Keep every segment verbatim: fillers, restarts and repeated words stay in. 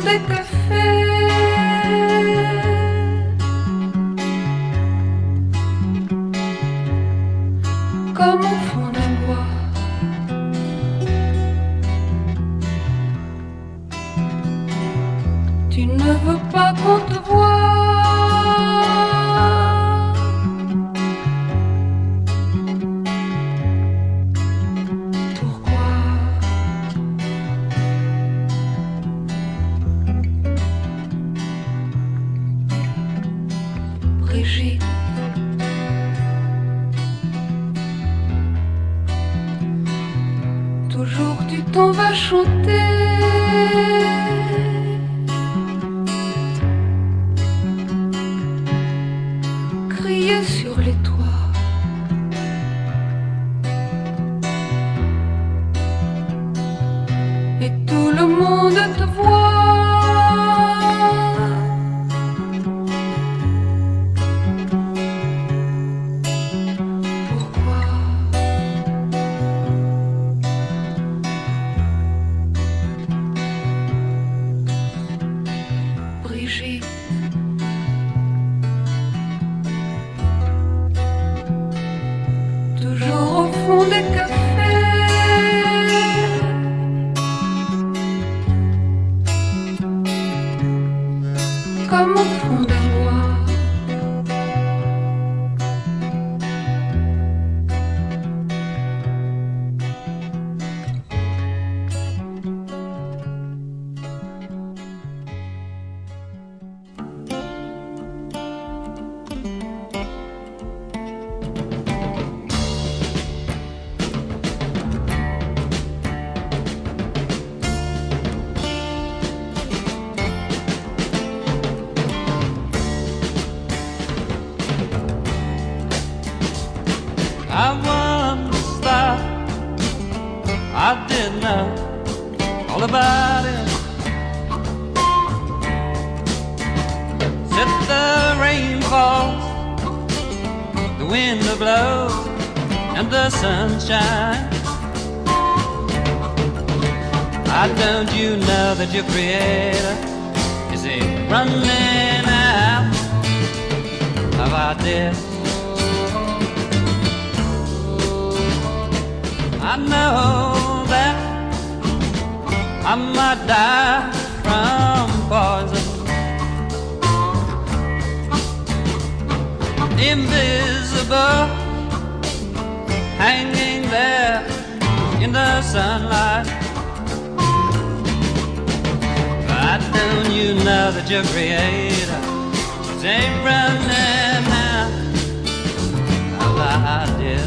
des cafés. Comme au fond d'un bois. Tu ne veux pas qu'on te voie. Brigitte, toujours tu t'en vas chanter. Crier sur les toits. Et tout le monde te voit. Toujours au fond des cafés. Comme au fond d'un bois. I once thought I didn't know all about it. Said the rain falls, the wind blows, and the sun shines. Why don't you know that your creator is a running out of ideas? I know that I might die from poison, invisible, hanging there in the sunlight. Why don't you know that your creator is a running out of ideas?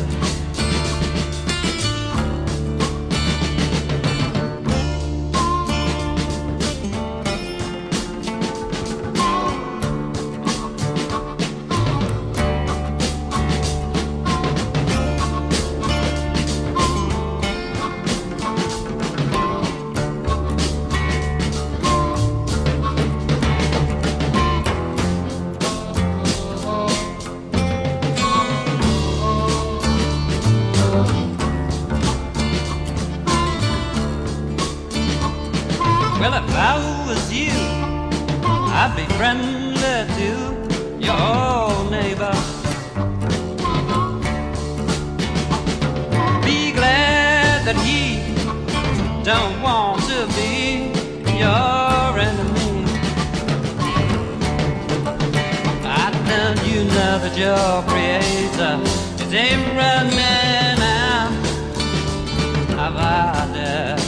Well, if I was you, I'd be friendly to your neighbor. Be glad that he don't want to be your enemy. Why don't you know that your creator is a running out of ideas?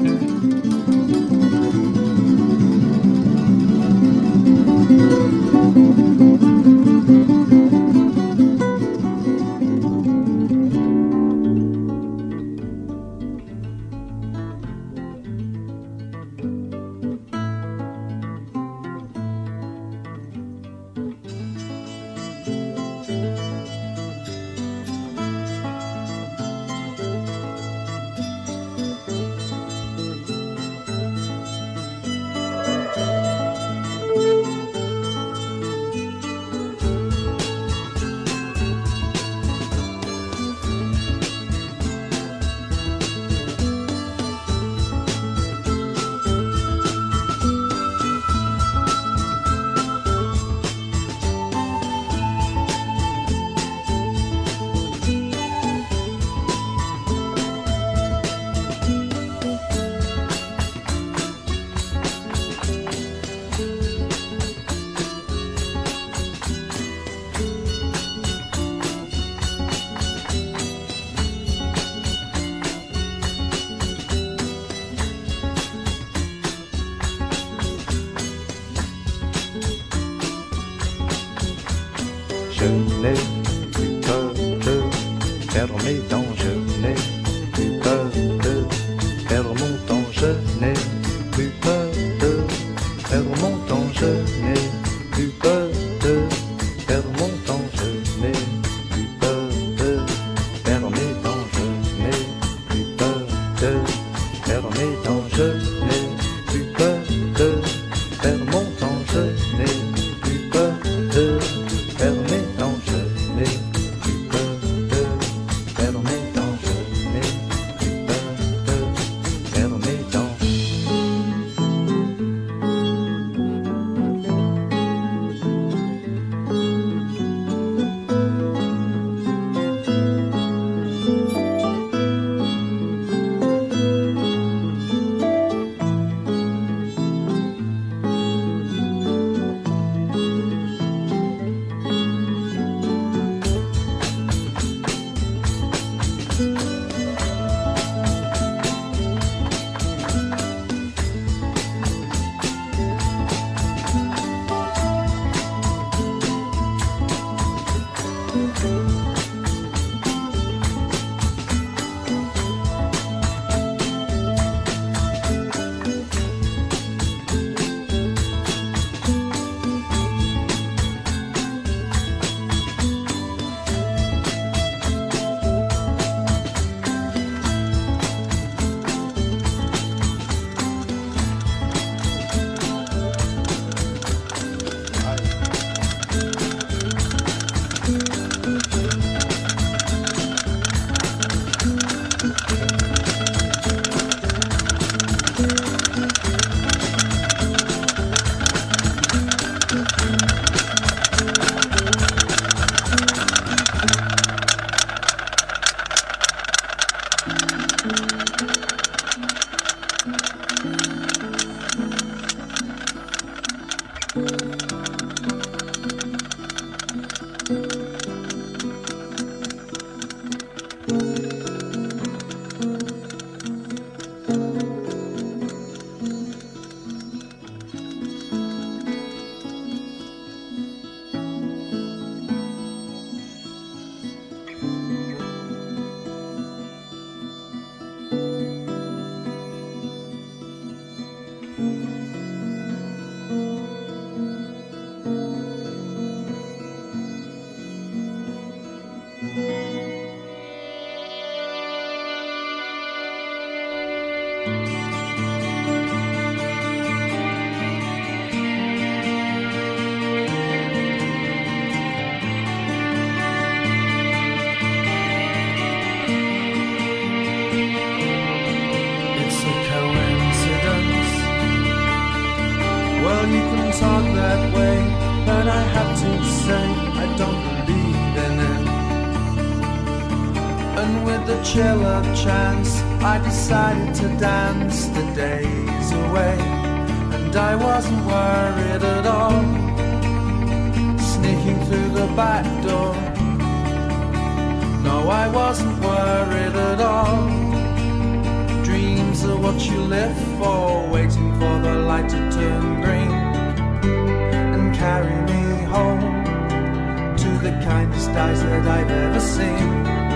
Je n'ai plus peur de perdre mes dents, je n'ai plus peur de perdre mon temps, je n'ai plus peur de perdre mon temps, je n'ai plus peur de perdre mon temps, je n'ai plus peur de perdre mes dents, je n'ai plus peur de perdre mes dents, je n'ai plus peur de perdre mon temps, je n'ai plus peur de perdre mes dents, je n'ai plus peur de perdre mes dents, je n'ai plus peur de perdre mes dents. Well, you can talk that way, but I have to say I don't believe in it. And with the chill of chance, I decided to dance the days away. And I wasn't worried at all, sneaking through the back door. No, I wasn't worried at all. Dreams are what you live for, waiting for the light to turn green and carry me home to the kindest eyes that I've ever seen.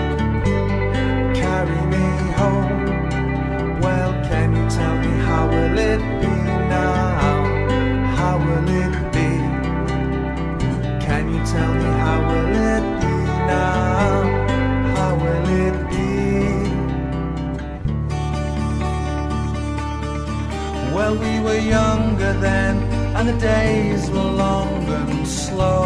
Carry me home. Well, can you tell me how will it be now? How will it be? Can you tell me how will it be now? How will it be? Well, we were younger then, and the days were long and slow.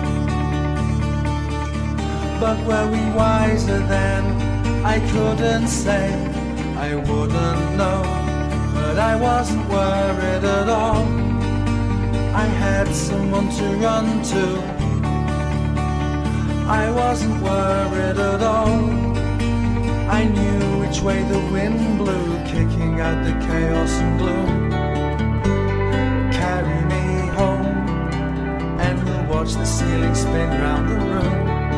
But were we wiser then? I couldn't say, I wouldn't know. But I wasn't worried at all. I had someone to run to. I wasn't worried at all. I knew which way the wind blew, kicking out the chaos and gloom. Carry me home, and we'll watch the ceiling spin round the room.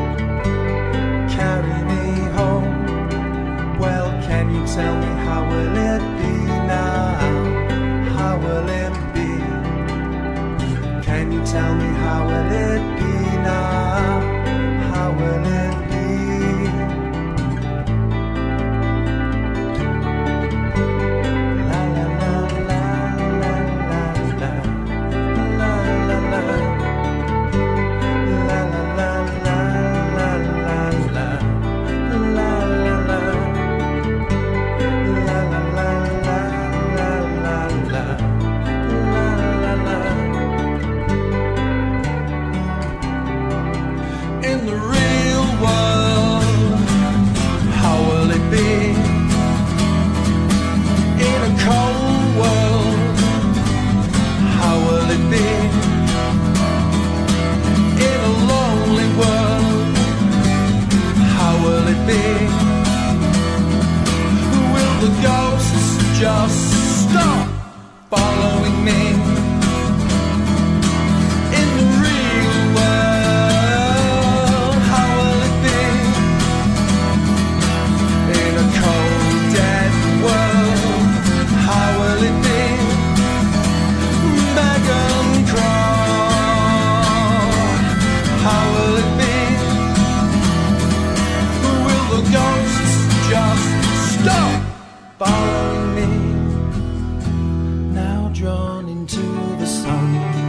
Carry me home. Well, can you tell me how will it be now? How will it be? Can you tell me how will it be now? How will it be? La la la la la la la la la la la la la la la la la la. In the real world, how will it be? In a cold world, how will it be? In a lonely world, how will it be? Will the ghosts just stop following me? In the real world, how will it be? In a cold, dead world, how will it be? Beg and crawl, how will it be? Will the ghosts just stop following me? Now drawn into the sun,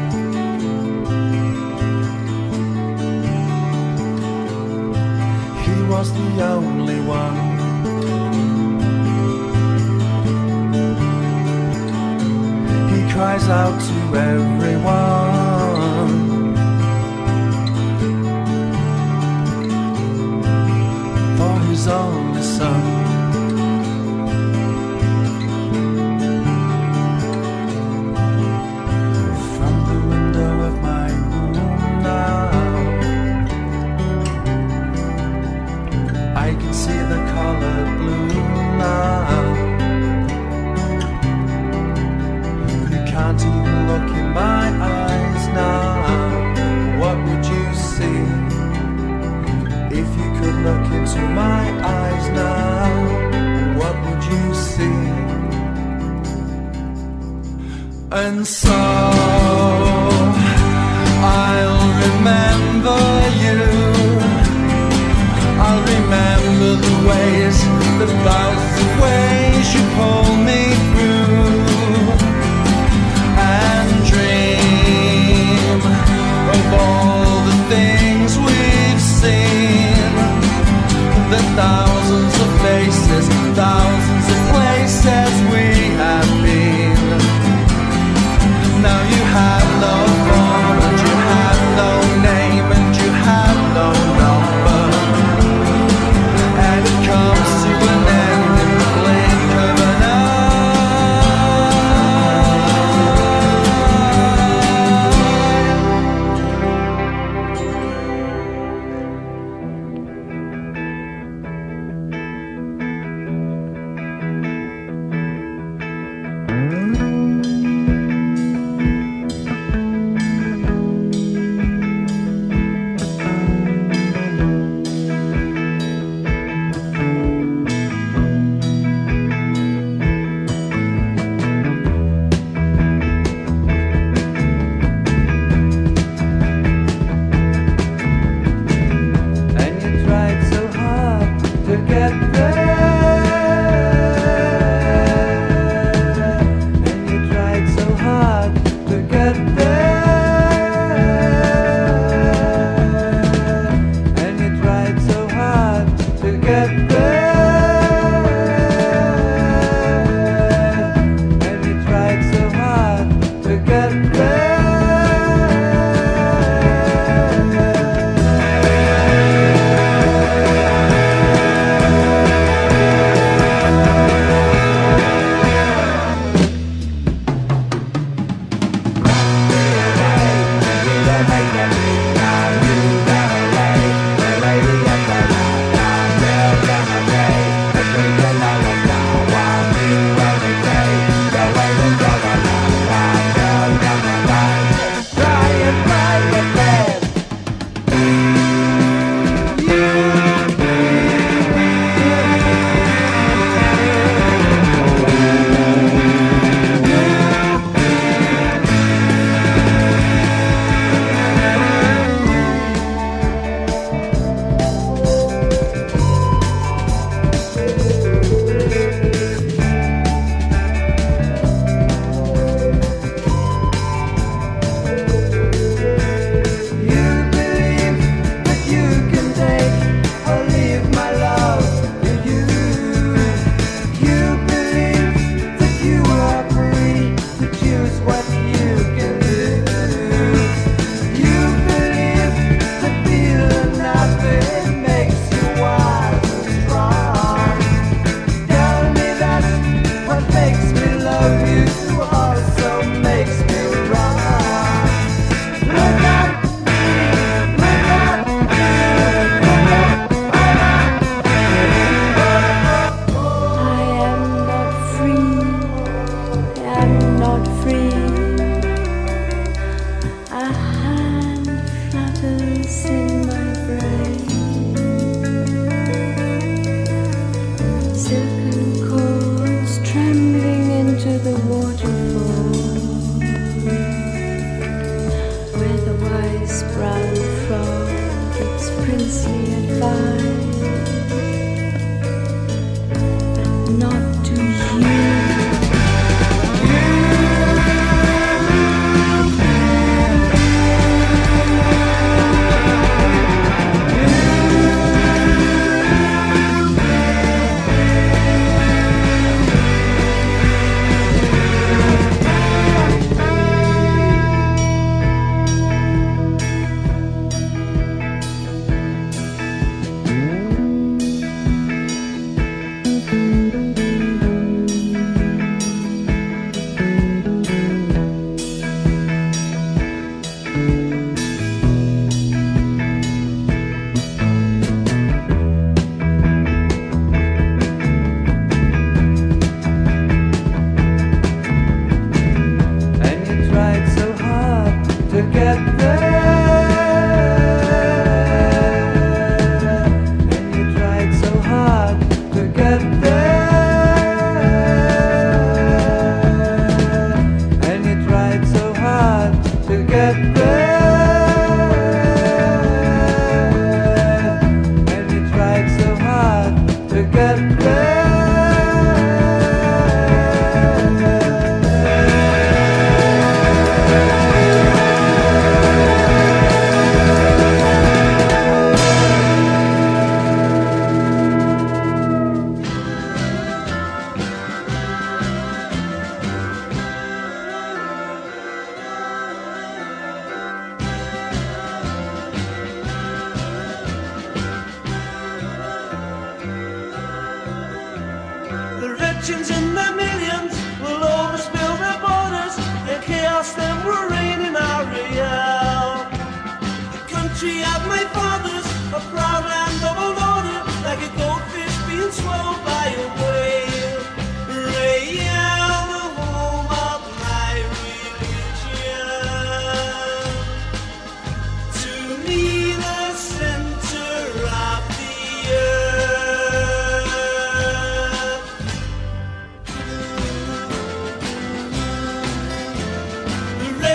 he was the only one. He cries out to everyone, for his only son. Look into my eyes now, what would you see? And so I'll remember you. I'll remember the ways, the thousand ways you pulled me through, and dream of all the things we've seen. The thousands of faces, thousands of places we have been. Now you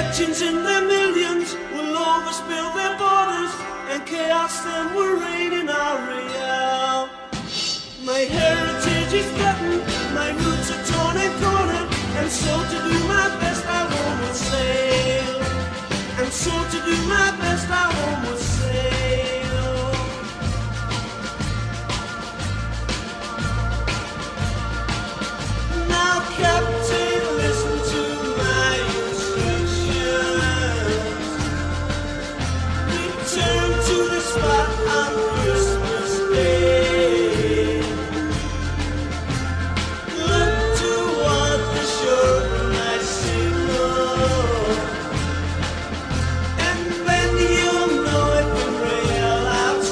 Nations in their millions will overspill their borders, and chaos then will reign in our realm. My heritage is threatened, my roots are torn and cornered, and so to do my best I homeward sail. And so to do my best I homeward sail. Now Captain, listen to my instructions. Return to the spot on Christmas Day. Look toward the shore from my signal, and then you'll know it when rail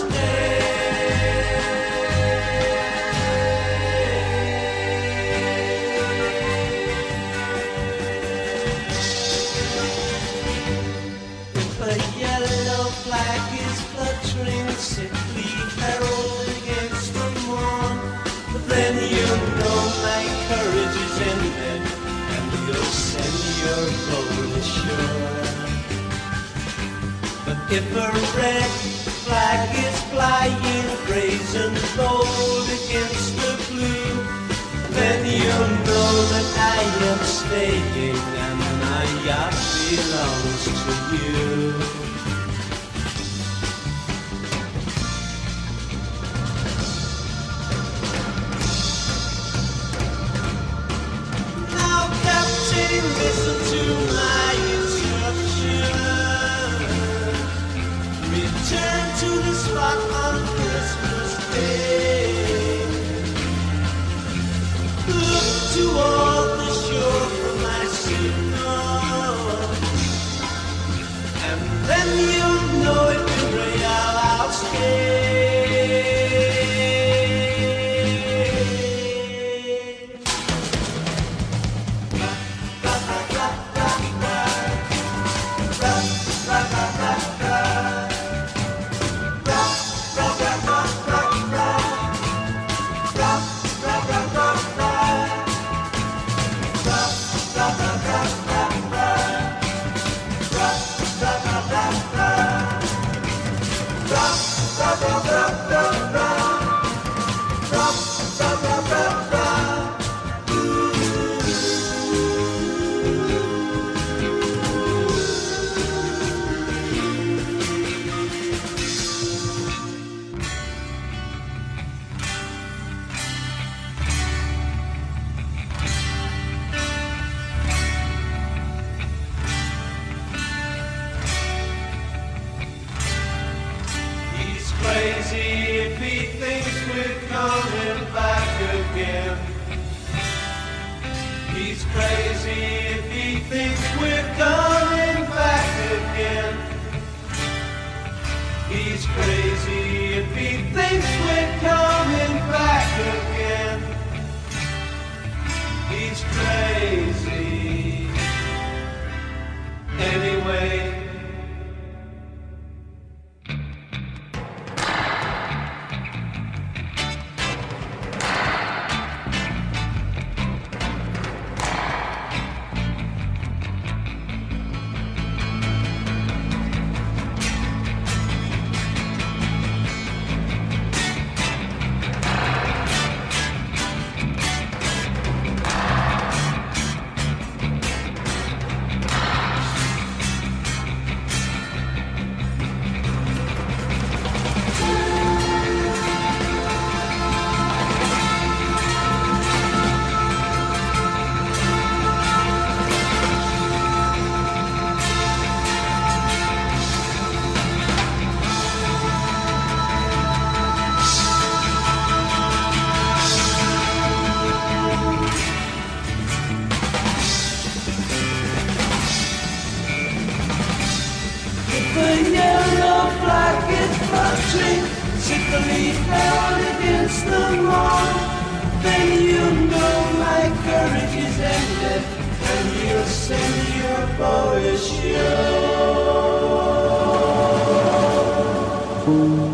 If a yellow flag is fluttering, sickly herald against the morn, then you know my courage is ended, and you'll send your boat ashore. But if a red flag is flying brazen bold against the blue, then you'll know that I am staying and my yacht belongs to you. Now, Captain, listen to my instructions. Return to the spot on Christmas Day. Look toward the shore from my signal, and then you'll know it when real I'll stay. He's crazy if he thinks we're coming back again. He's crazy if he thinks we're coming back again. He's crazy if he thinks we're coming back again. He's crazy anyway. Sickly held against the wall, then you know my courage is ended, and you'll send your boy ashore.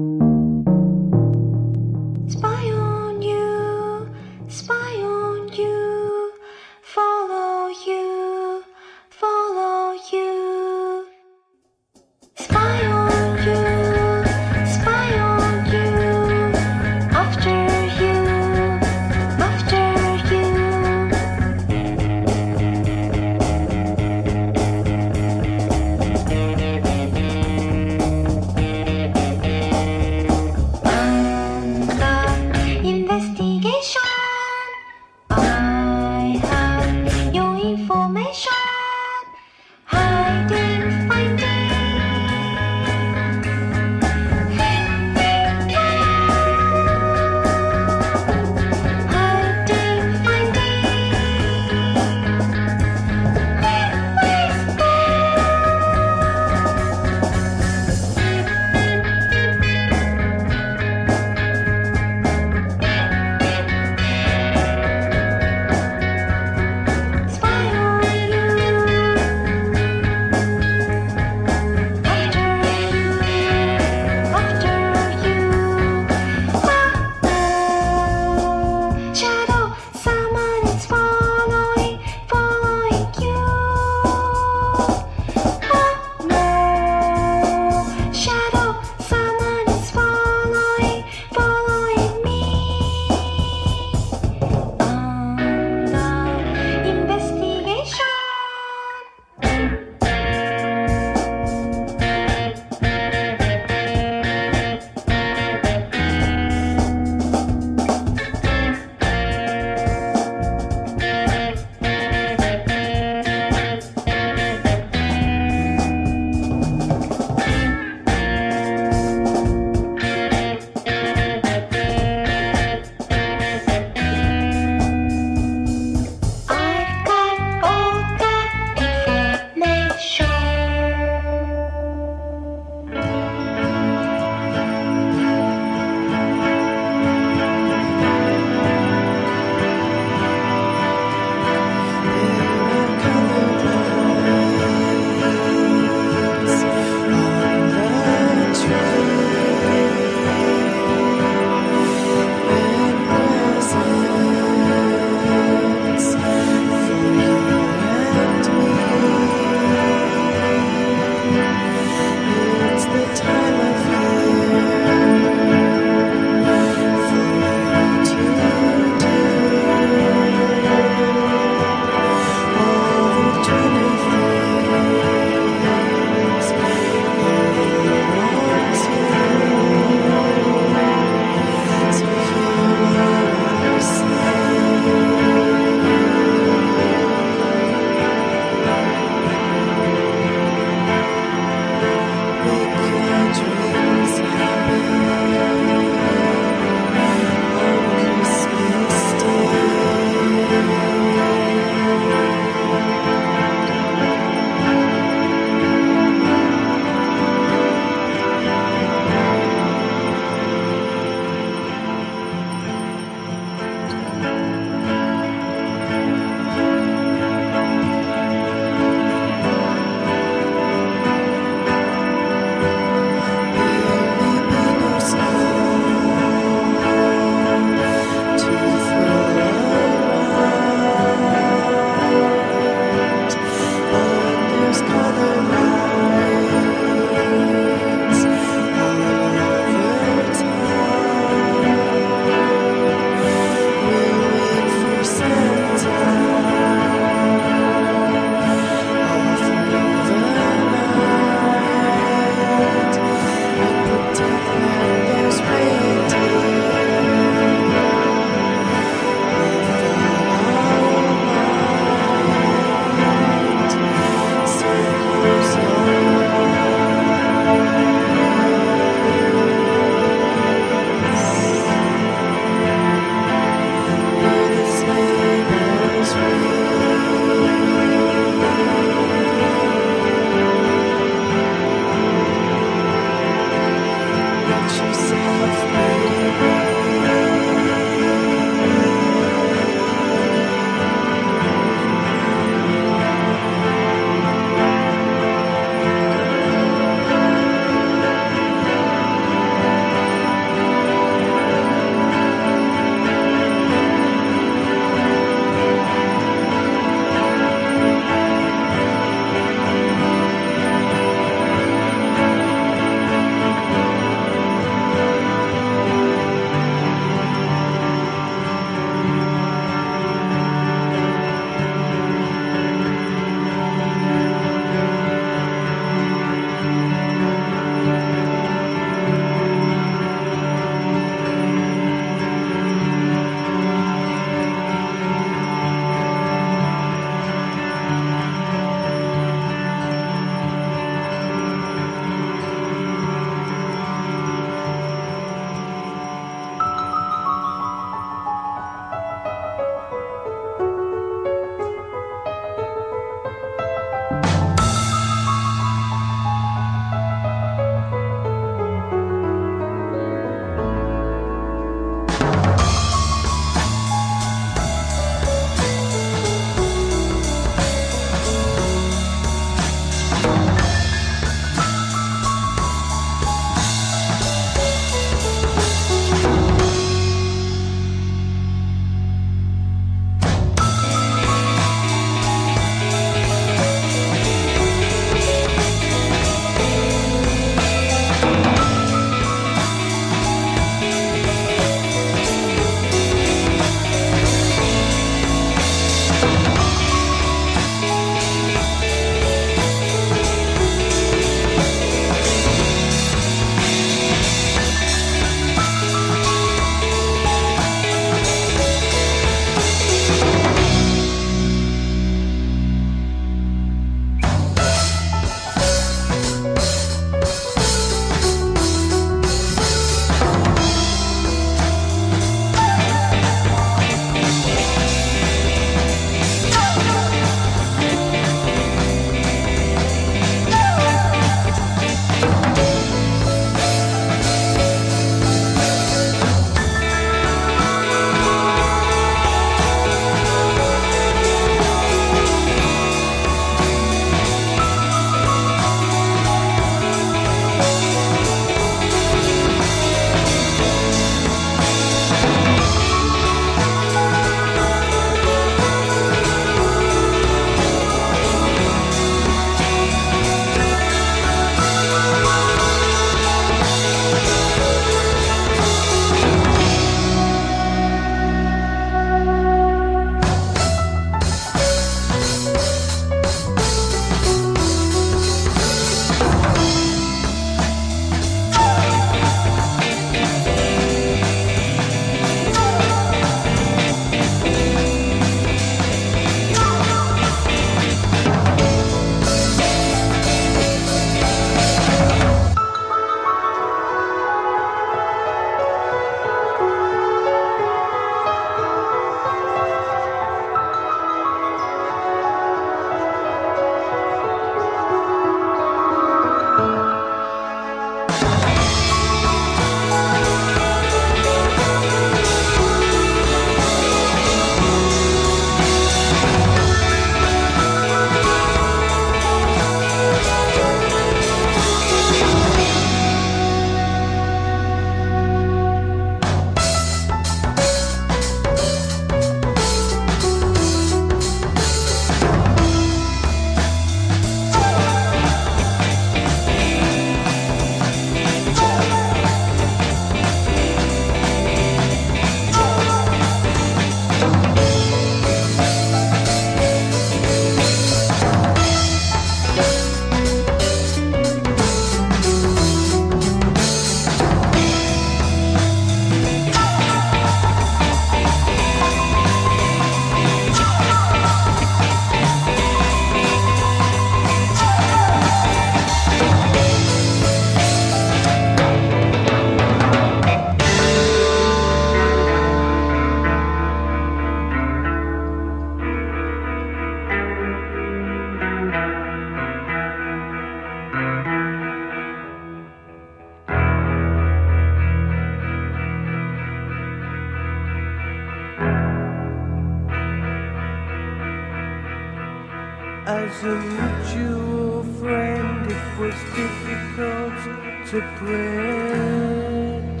a mutual friend, it was difficult to pretend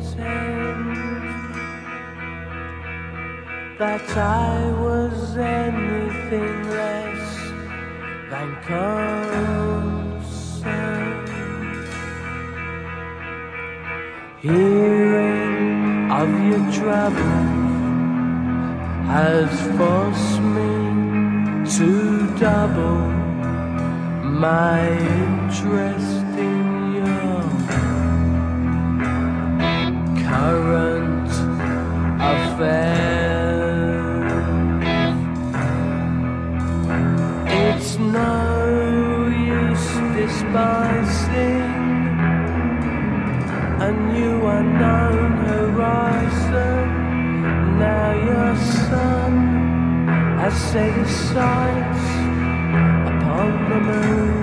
that I was anything less than concerned. Hearing of your trouble has forced me to double my interest in your current affairs. It's no use despising a new unknown horizon. Now your sun has set his sights upon the moon.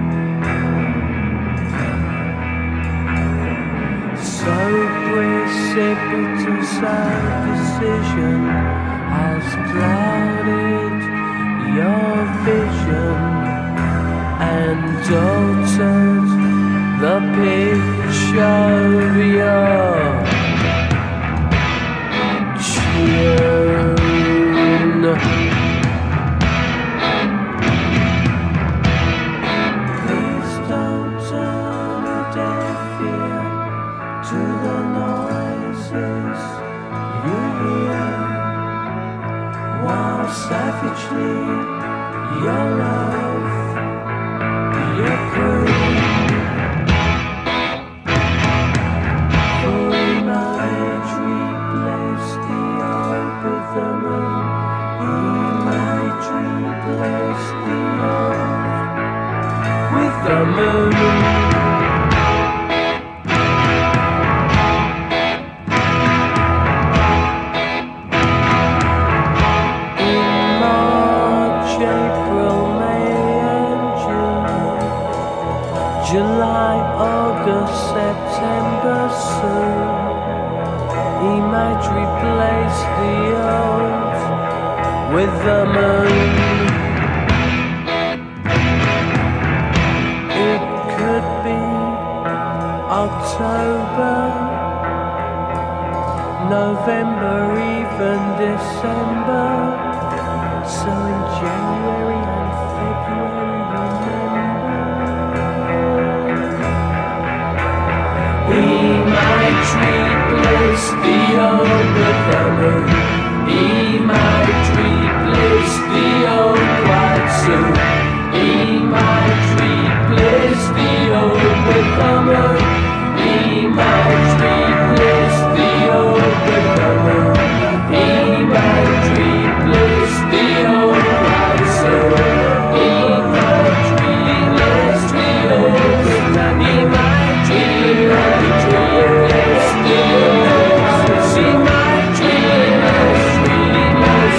So precipitous a decision has clouded your vision and altered the picture of your tune. Please don't turn a deaf ear to the noises you hear, while savagely your love, your crew. For imagery bless the orb of the moon, imagery bless the orb with the moon. July, August, September soon, imagery place the earth with the moon. It could be October, November, even December. So in January and February, imagery place the old with the moon. Imagery place the old quite soon. Imagery place the old with the moon. Imagery place the old with the moon. Imagery place the old quite soon. Imagery place the old with the moon. Imagery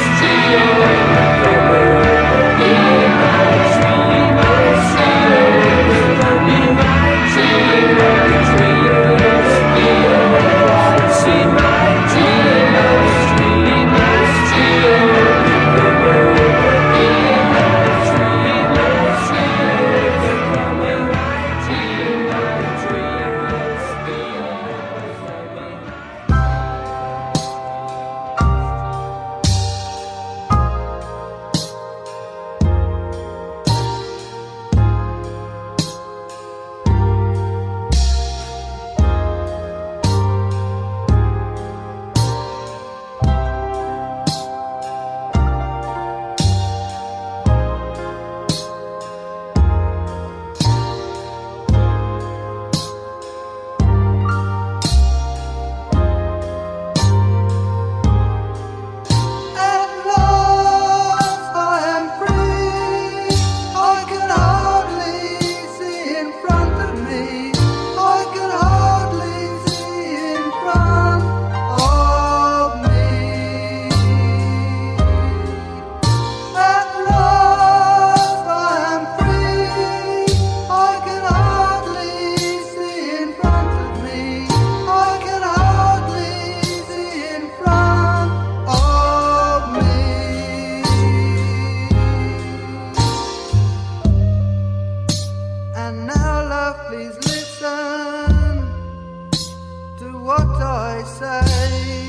please listen to what I say.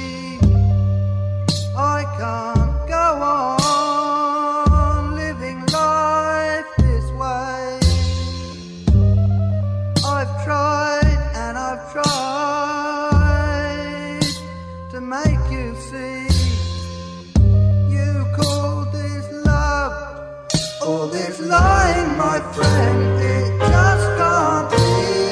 I can't go on living life this way. I've tried and I've tried to make you see. You call this love, all this lying, my friend, it just can't be.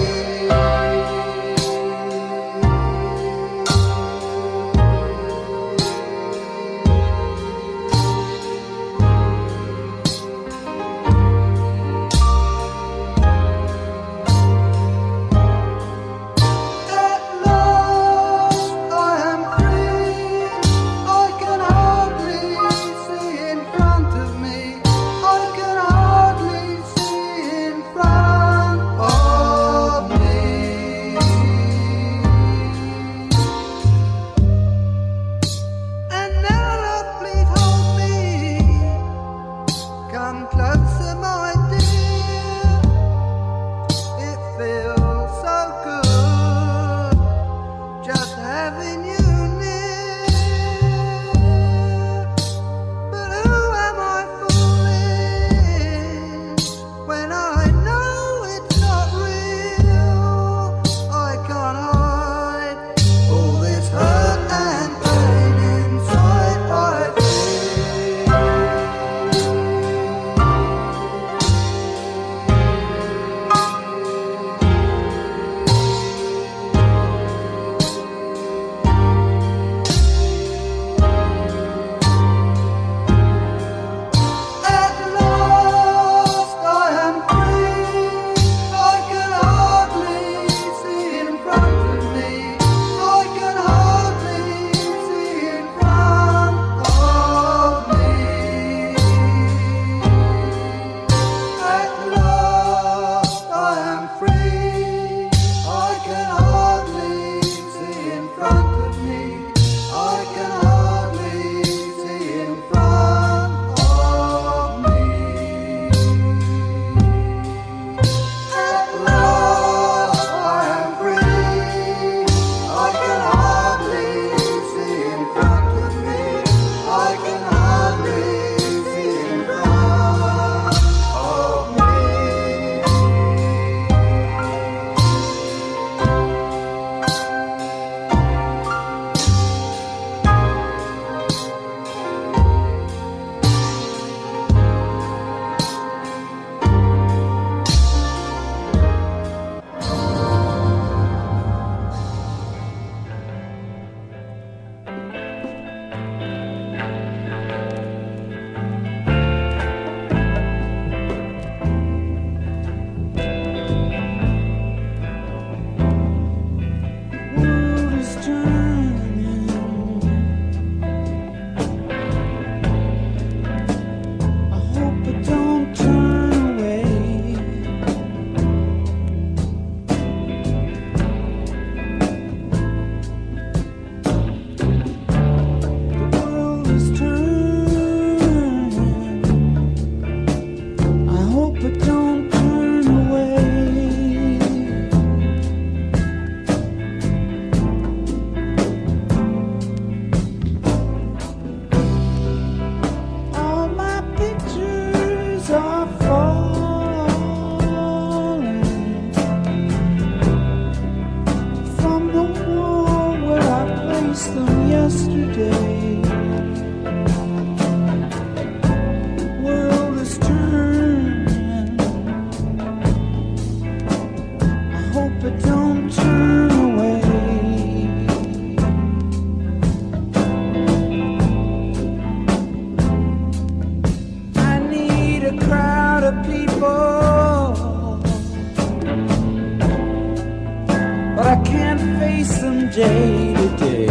day to day.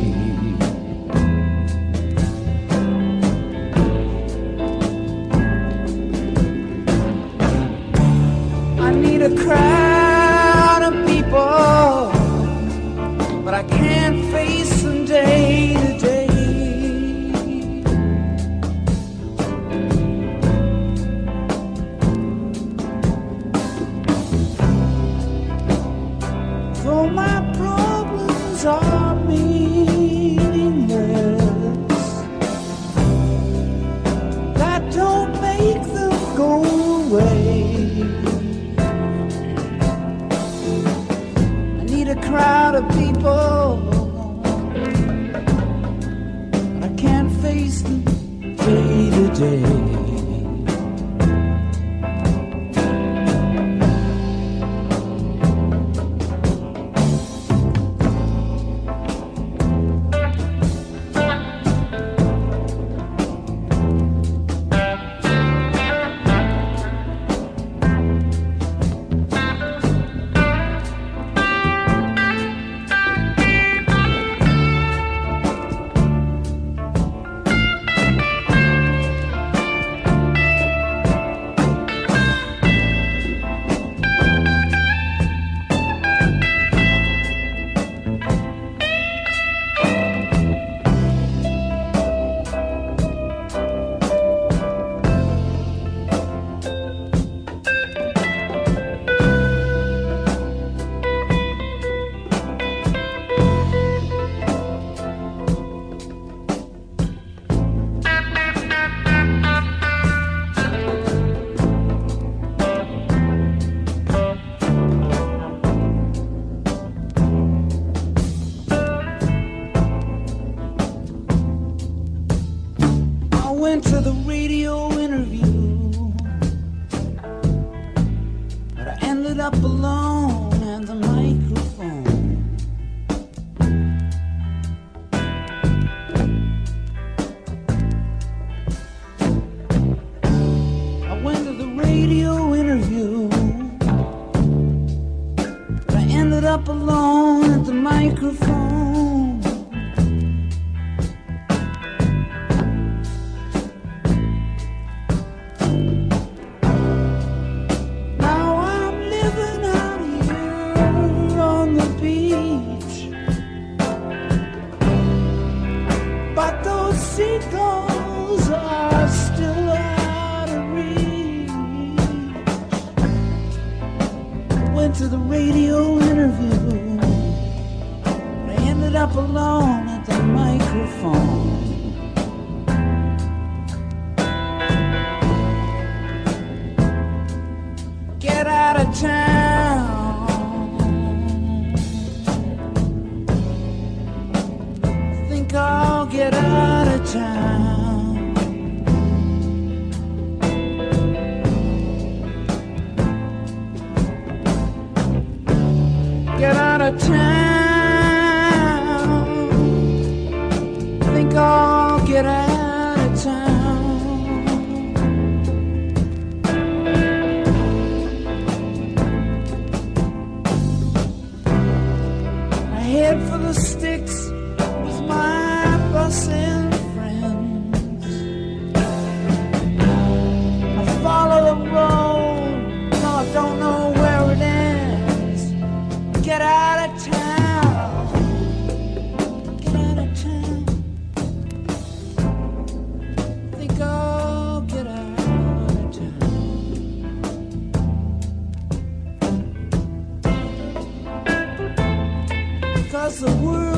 I need a crowd of people, but I can't face them day to day. all my problems are meaningless. That don't make them go away. I need a crowd of people, but I can't face them day to day. Went to the radio interview, but I ended up alone at the microphone. I went to the radio interview, but I ended up alone at the microphone. Seagulls are still out of reach. Went to the radio interview, but I ended up alone at the microphone. Get out of town, think I'll get out of town. Get out of town, think I'll get out of town. I head for the sticks with my busing friends. I follow the road, no, I don't know where it ends. Get out of town, get out of town. Think I'll get out of town. 'Cause the world